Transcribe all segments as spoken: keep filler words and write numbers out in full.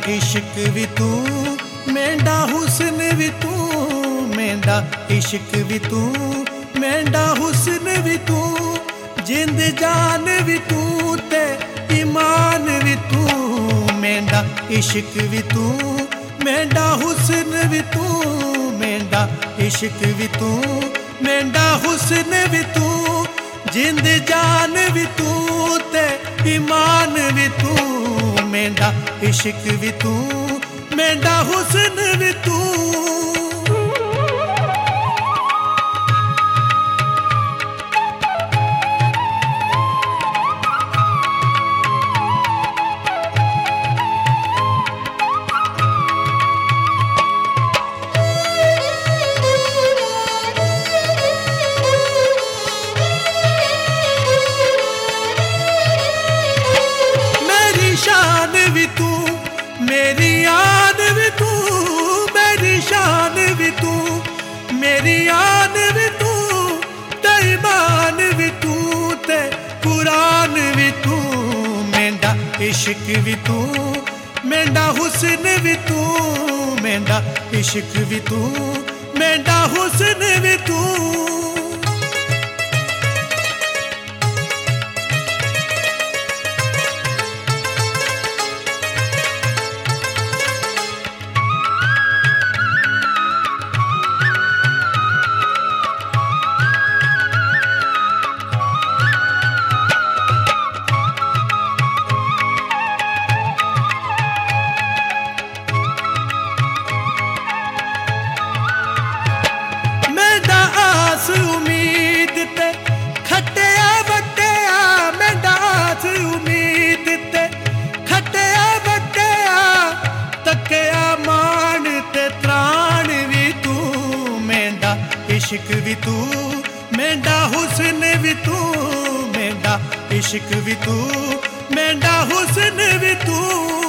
इश्क भी तू, मेंढा हुस्न भी तू, मेंढा इश्क भी तू, मेंढा हुस्न भी तू, जिंद जान भी तू ते ईमान भी तू। मेंढा इश्क भी तू, मेंढा हुस्न भी तू, मेंढा इश्क भी तू, मेंढा हुस्न भी तू, जिंद जान भी तू ते ईमान भी तू। मेंढा इश्क भी तू, मेंढा हुस्न भी तू। शान भी तू, मेरी आन भी तू, मेरी शान भी तू, मेरी आन भी तू, ईमान भी तू ते कुरान भी तू। मेंढा इश्क भी तू, मेंढा हुस्न भी तू, मेंढा इश्क भी तू, मेंढा हुस्न भी तू। उम्मीद ते खटिया वटिया, मेंढा आस उम्मीद ते खटिया वटिया, तकिया मान ते त्राण भी तू। मेंढा इश्क भी तू, मेंढा हुस्न भी तू, मेंढा इश्क भी तू, मेंढा हुस्न भी तू।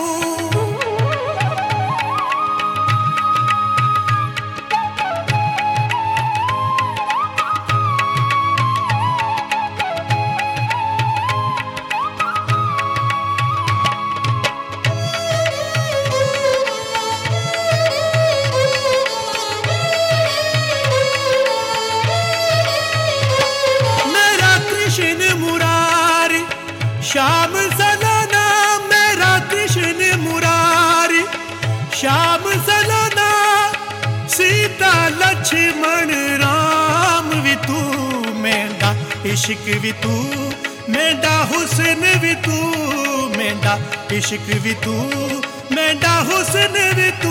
श्याम सलोना मेरा कृष्ण मुरारी, श्याम सलोना सीता लक्ष्मण राम भी तू। मेंढा इश्क भी तू, मेंढा हुस्न भी तू, मेंढा इश्क भी तू, मेंढा हुस्न भी तू।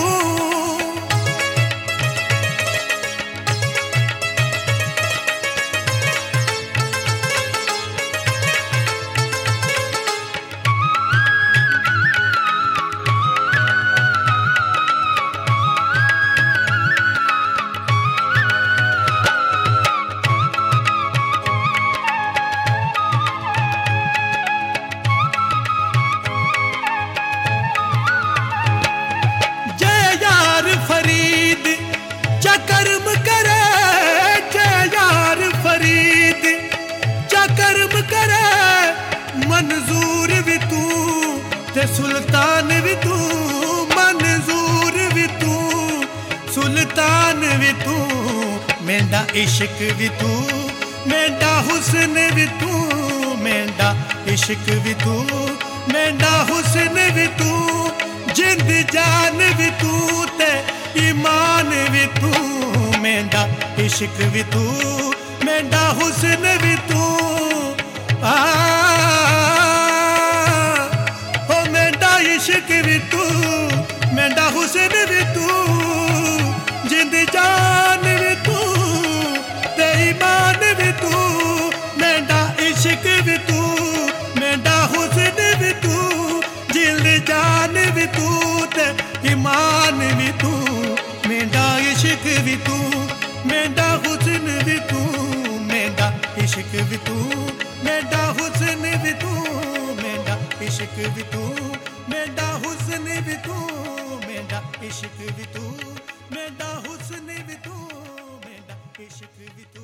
कर्म करे जय यार फरीद, चा कर्म करे मंजूर भी तू ते सुल्तान भी तू, मंजूर भी तू, सुल्तान भी तू। मेंढा इश्क भी तू, मेंढा हुस्न भी तू, मेंढा इश्क भी तू, मेंढा हुस्न भी तू, जिंद जान भी तू ते ईमान भी तू। मेंढा इश्क भी तू, मेंढा हुस्न भी तू। आ हो मेंढा इश्क भी तू, मेंढा हुस्न भी तू, जिंद जान भी तू ते ईमान भी तू। मेंढा इश्क भी तू, मेंढा हुस्न भी तू, जिंद जान भी तू ते ईमान भी तू। मेंढा इश्क भी तू, मेंढा हुस्न भी तू, मेंढा इश्क भी तू, मेंढा हुस्न भी तू, मेंढा इश्क भी तू, मेंढा हुस्न भी तू, मेंढा इश्क भी तू, मेंढा हुस्न भी तू, मेंढा इश्क भी तू।